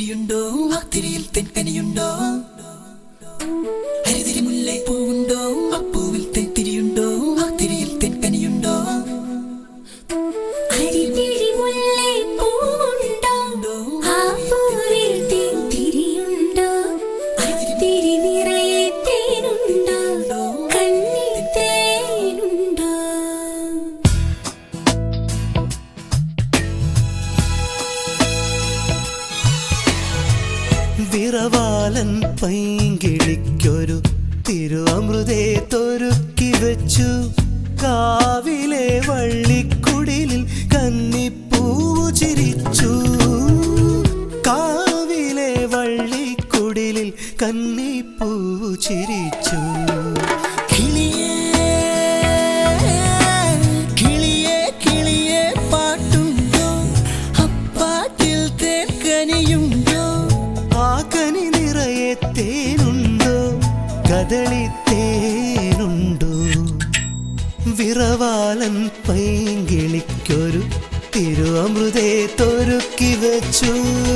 തിരിയുണ്ടോ ആ തിരിയിൽ തെൻകനിയുണ്ടോ ഹരിതിരി മുല്ലേ പൂവുണ്ടോ ആ പൂവിൽ തെൻതിരിയുണ്ടോ ആ തിരിയിൽ തെൻകനിയുണ്ടോ ഹരിതിരി മുല്ലേ പൂവുണ്ടോ ആ പൂവിൽ തെൻതിരിയുണ്ടോ തിരി നിറയെ തേനുണ്ടോ കണ്ണിൽ തേനുണ്ടോ വിറവാലൻ പൈങ്കിളിക്കൊരു തിരുവമൃതേ തൊരുക്കി വെച്ചു കാവിലെ വള്ളിക്കുടിലിൽ കന്നിപ്പൂവ് ചിരിച്ചു കാവിലെ വള്ളിക്കുടിലിൽ കന്നിപ്പൂവ് ചിരിച്ചു കിളിയേ കിളിയേ പാട്ടുണ്ടോ അപ്പാട്ടിൽ തേൻകനിയുണ്ടോ ആ കനി നിറയെ തേനുണ്ടോ കദളി തേനുണ്ടോ വിറവാലൻ പൈങ്കിളിക്കൊരു തിരുവമൃതേ തൊരുക്കി വെച്ചു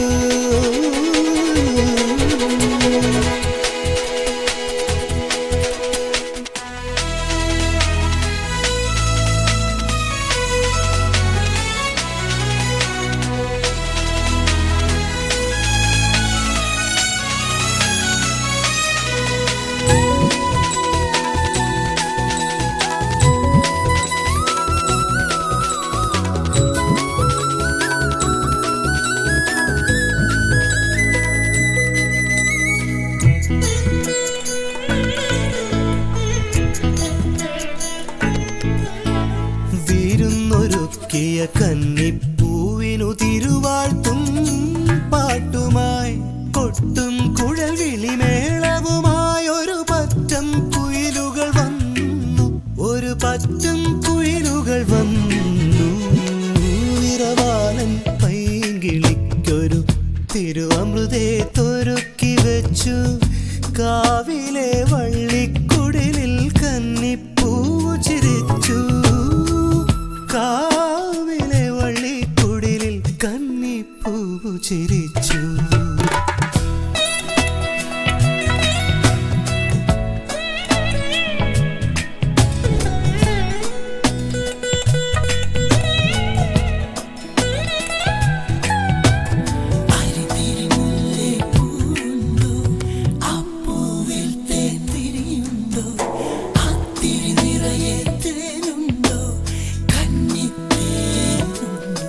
വിരുന്നൊരുക്കിയ കന്നിപ്പൂവിനു തിരുവാഴ്ത്തും പാട്ടുമായി കൊട്ടും കുഴൽ വിളിമേളവുമായി ഒരു പറ്റം കുയിലുകൾ വന്നു ഒരു പറ്റം കുയിലുകൾ വന്നു വിറവാലൻ പൈങ്കിളിക്കൊരു തിരുവമൃതേ തൊരുക്കി വെച്ചു കാവിലെ വള്ളിക്കുടിലിൽ കന്നിപ്പൂവ് ചിരിച്ചു കാവിലെ വള്ളിക്കുടിലിൽ കന്നിപ്പൂവ് ചിരിച്ചു ഹരിതിരി മുല്ലേ പൂവുണ്ടോ ആ പൂവിൽ തെൻതിരിയുണ്ടോ ആ തിരി നിറയെ തേനുണ്ടോ കണ്ണിൽ തേനുണ്ടോ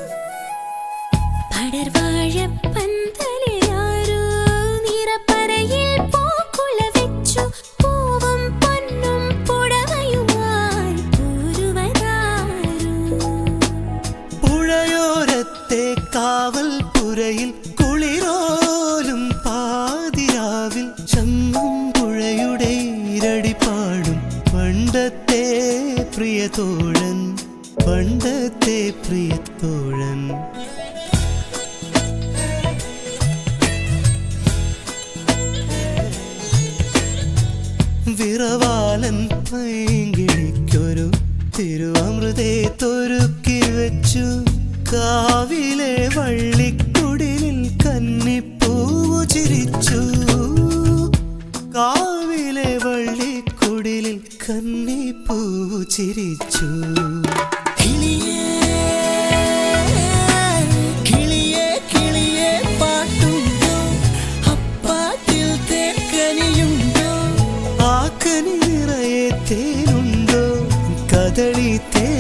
പടർവാഴപ്പന്തലിലാരോ നിറപ്പറയിൽ പൂക്കുല വെച്ചു പൂവും പൊന്നും പുടവയുമായി പോരുവതാരോ പുഴയോരത്തെ കാവൽ പുരയിൽ കുളിരോലും പാതിരാവിൽ ചങ്ങും പുഴയുടെ ഇരടി പാടും പണ്ടത്തെ പ്രിയതോഴൻ പണ്ടത്തെ പ്രിയതോഴൻ വിറവാലൻ പൈങ്കിളിക്കൊരു തിരുവമൃതേ തൊരുക്കി വെച്ചു കാവിലെ വള്ളിക്കുടിലിൽ കന്നിപ്പൂവ് ചിരിച്ചു കാവിലെ വള്ളിക്കുടിലിൽ കന്നിപ്പൂവ് ചിരിച്ചു കിളിയേ കിളിയേ പാട്ടുണ്ടോ അപ്പാട്ടിൽ തേൻകനിയുണ്ടോ ആ കനി നിറയെ തേനുണ്ടോ കദളി തേ